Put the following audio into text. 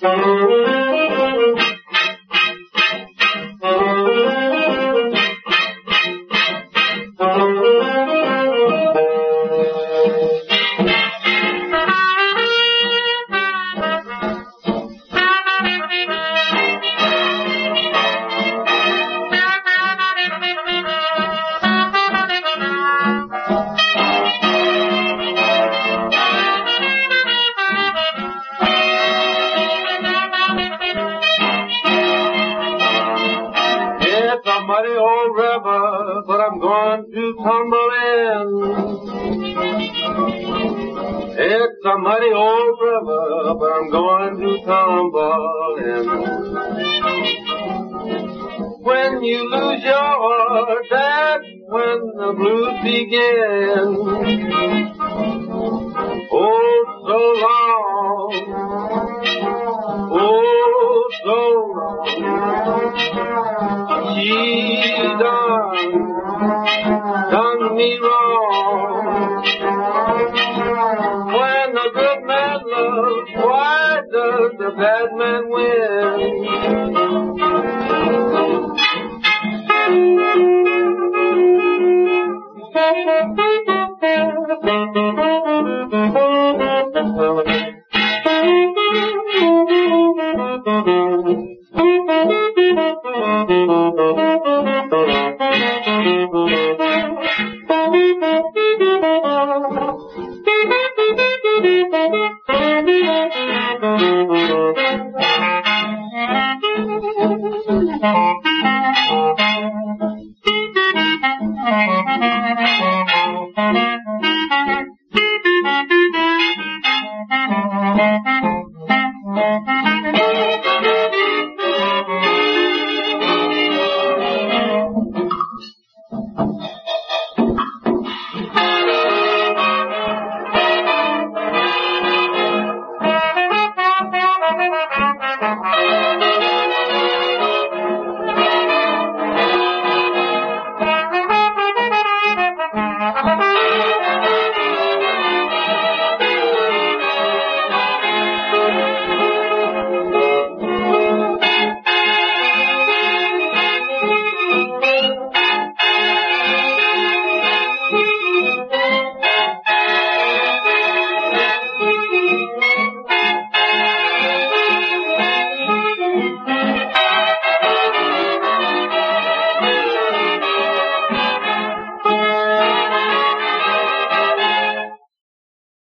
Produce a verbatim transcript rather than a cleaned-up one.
Muddy old river, but I'm going to tumble in. It's a muddy old river, but I'm going to tumble in. When you lose your heart, that's when the blues begin. Oh, so long. Oh, so long. She done, done me wrong. When the good man loves, why does the bad man win? Thank you.